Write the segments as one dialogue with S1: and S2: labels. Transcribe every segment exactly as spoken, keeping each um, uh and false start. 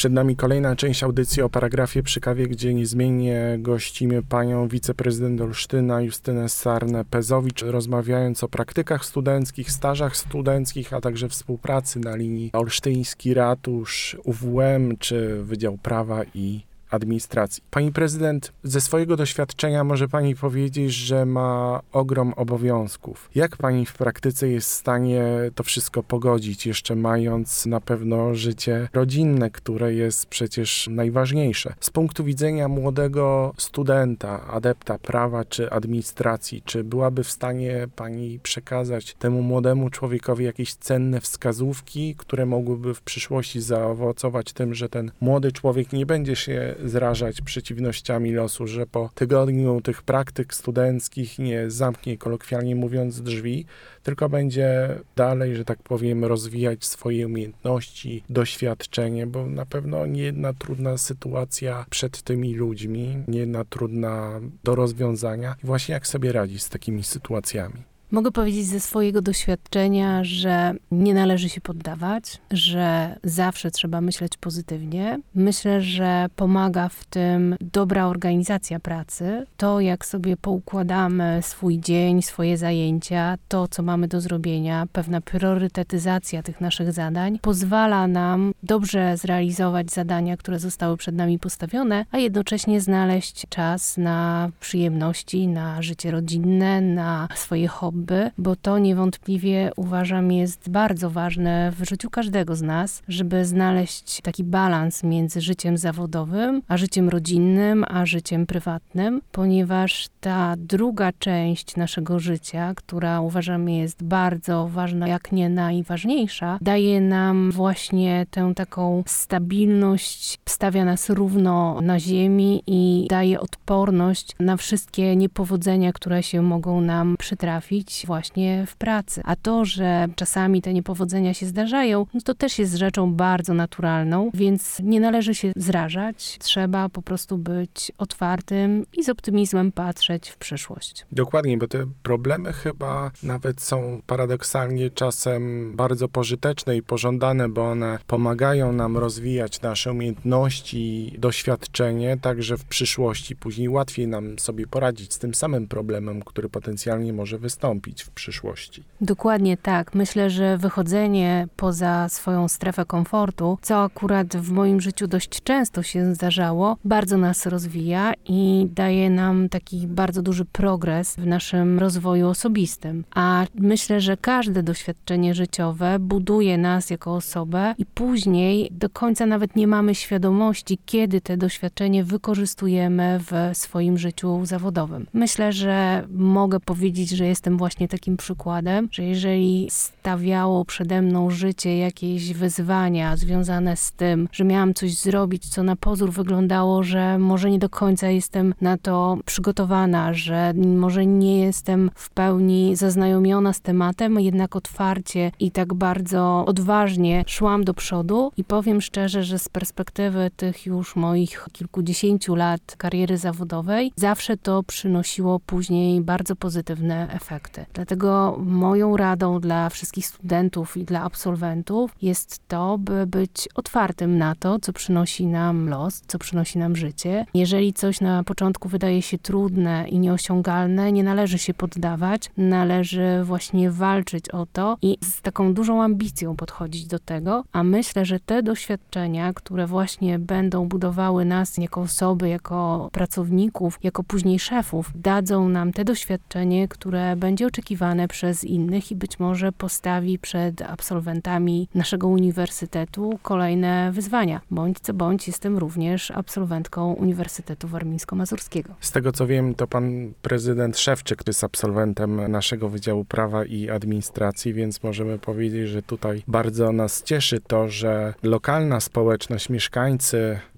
S1: Przed nami kolejna część audycji o paragrafie przy kawie, gdzie niezmiennie gościmy panią wiceprezydent Olsztyna Justynę Sarnę-Pezowicz, rozmawiając o praktykach studenckich, stażach studenckich, a także współpracy na linii Olsztyński Ratusz, U W M czy Wydział Prawa i Administracji. Pani prezydent, ze swojego doświadczenia może pani powiedzieć, że ma ogrom obowiązków. Jak pani w praktyce jest w stanie to wszystko pogodzić, jeszcze mając na pewno życie rodzinne, które jest przecież najważniejsze? Z punktu widzenia młodego studenta, adepta prawa czy administracji, czy byłaby w stanie pani przekazać temu młodemu człowiekowi jakieś cenne wskazówki, które mogłyby w przyszłości zaowocować tym, że ten młody człowiek nie będzie się zrażać przeciwnościami losu, że po tygodniu tych praktyk studenckich nie zamknie, kolokwialnie mówiąc, drzwi, tylko będzie dalej, że tak powiem, rozwijać swoje umiejętności, doświadczenie, bo na pewno nie jedna trudna sytuacja przed tymi ludźmi, nie jedna trudna do rozwiązania. I właśnie jak sobie radzić z takimi sytuacjami?
S2: Mogę powiedzieć ze swojego doświadczenia, że nie należy się poddawać, że zawsze trzeba myśleć pozytywnie. Myślę, że pomaga w tym dobra organizacja pracy. To, jak sobie poukładamy swój dzień, swoje zajęcia, to, co mamy do zrobienia, pewna priorytetyzacja tych naszych zadań pozwala nam dobrze zrealizować zadania, które zostały przed nami postawione, a jednocześnie znaleźć czas na przyjemności, na życie rodzinne, na swoje hobby, bo to niewątpliwie uważam jest bardzo ważne w życiu każdego z nas, żeby znaleźć taki balans między życiem zawodowym, a życiem rodzinnym, a życiem prywatnym, ponieważ ta druga część naszego życia, która uważam jest bardzo ważna, jak nie najważniejsza, daje nam właśnie tę taką stabilność, stawia nas równo na ziemi i daje odporność na wszystkie niepowodzenia, które się mogą nam przytrafić właśnie w pracy. A to, że czasami te niepowodzenia się zdarzają, no to też jest rzeczą bardzo naturalną, więc nie należy się zrażać. Trzeba po prostu być otwartym i z optymizmem patrzeć w przyszłość.
S1: Dokładnie, bo te problemy chyba nawet są paradoksalnie czasem bardzo pożyteczne i pożądane, bo one pomagają nam rozwijać nasze umiejętności, doświadczenie, tak że w przyszłości później łatwiej nam sobie poradzić z tym samym problemem, który potencjalnie może wystąpić w przyszłości.
S2: Dokładnie tak. Myślę, że wychodzenie poza swoją strefę komfortu, co akurat w moim życiu dość często się zdarzało, bardzo nas rozwija i daje nam taki bardzo duży progres w naszym rozwoju osobistym. A myślę, że każde doświadczenie życiowe buduje nas jako osobę i później do końca nawet nie mamy świadomości, kiedy te doświadczenie wykorzystujemy w swoim życiu zawodowym. Myślę, że mogę powiedzieć, że jestem właśnie takim przykładem, że jeżeli stawiało przede mną życie jakieś wyzwania związane z tym, że miałam coś zrobić, co na pozór wyglądało, że może nie do końca jestem na to przygotowana, że może nie jestem w pełni zaznajomiona z tematem, jednak otwarcie i tak bardzo odważnie szłam do przodu i powiem szczerze, że z perspektywy tych już moich kilkudziesięciu lat kariery zawodowej zawsze to przynosiło później bardzo pozytywne efekty. Dlatego moją radą dla wszystkich studentów i dla absolwentów jest to, by być otwartym na to, co przynosi nam los, co przynosi nam życie. Jeżeli coś na początku wydaje się trudne i nieosiągalne, nie należy się poddawać, należy właśnie walczyć o to i z taką dużą ambicją podchodzić do tego, a myślę, że te doświadczenia, które właśnie będą budowały nas jako osoby, jako pracowników, jako później szefów, dadzą nam te doświadczenie, które będzie oczekiwane przez innych i być może postawi przed absolwentami naszego uniwersytetu kolejne wyzwania. Bądź co bądź jestem również absolwentką Uniwersytetu Warmińsko-Mazurskiego.
S1: Z tego co wiem, to pan prezydent Szewczyk jest absolwentem naszego Wydziału Prawa i Administracji, więc możemy powiedzieć, że tutaj bardzo nas cieszy to, że lokalna społeczność, mieszkańcy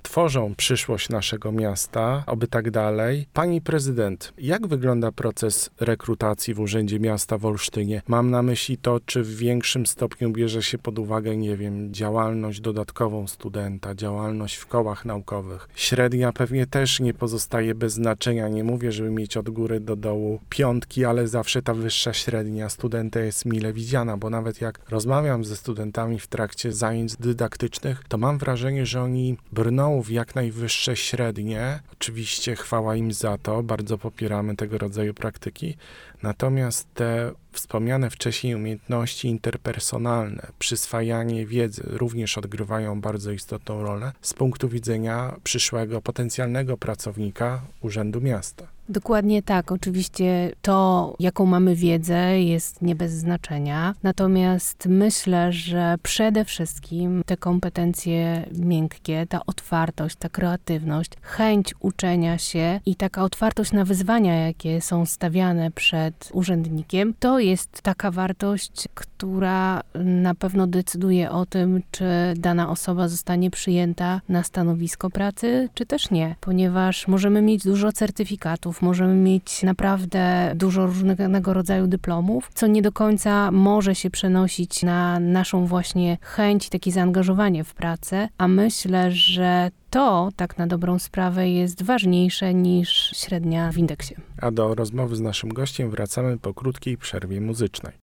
S1: tworzą przyszłość naszego miasta, oby tak dalej. Pani prezydent, jak wygląda proces rekrutacji w Urzędzie Miasta w Olsztynie? Mam na myśli to, czy w większym stopniu bierze się pod uwagę, nie wiem, działalność dodatkową studenta, działalność w kołach naukowych. Średnia pewnie też nie pozostaje bez znaczenia. Nie mówię, żeby mieć od góry do dołu piątki, ale zawsze ta wyższa średnia studenta jest mile widziana, bo nawet jak rozmawiam ze studentami w trakcie zajęć dydaktycznych, to mam wrażenie, że oni brną w jak najwyższe średnie. Oczywiście chwała im za to, bardzo popieramy tego rodzaju praktyki. Natomiast te wspomniane wcześniej umiejętności interpersonalne, przyswajanie wiedzy również odgrywają bardzo istotną rolę z punktu widzenia przyszłego, potencjalnego pracownika Urzędu Miasta.
S2: Dokładnie tak. Oczywiście to, jaką mamy wiedzę, jest nie bez znaczenia. Natomiast myślę, że przede wszystkim te kompetencje miękkie, ta otwartość, ta kreatywność, chęć uczenia się i taka otwartość na wyzwania, jakie są stawiane przed urzędnikiem, to jest taka wartość, która na pewno decyduje o tym, czy dana osoba zostanie przyjęta na stanowisko pracy, czy też nie. Ponieważ możemy mieć dużo certyfikatów, możemy mieć naprawdę dużo różnego rodzaju dyplomów, co nie do końca może się przenosić na naszą właśnie chęć, takie zaangażowanie w pracę, a myślę, że to tak na dobrą sprawę jest ważniejsze niż średnia w indeksie.
S1: A do rozmowy z naszym gościem wracamy po krótkiej przerwie muzycznej.